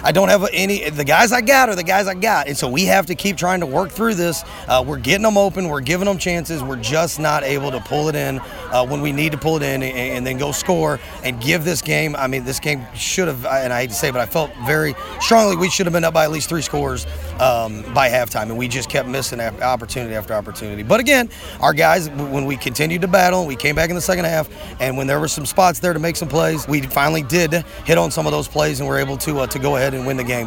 I don't have the guys I got are the guys I got. And so we have to keep trying to work through this. We're getting them open. We're giving them chances. We're just not able to pull it in when we need to pull it in and then go score and give this game. I mean, this game should have, and I hate to say it, but I felt very strongly we should have been up by at least 3 scores by halftime. And we just kept missing opportunity after opportunity. But again, our guys, when we continued to battle, we came back in the second half. And when there were some spots there to make some plays, we finally did hit on some of those plays and were able to go ahead and win the game.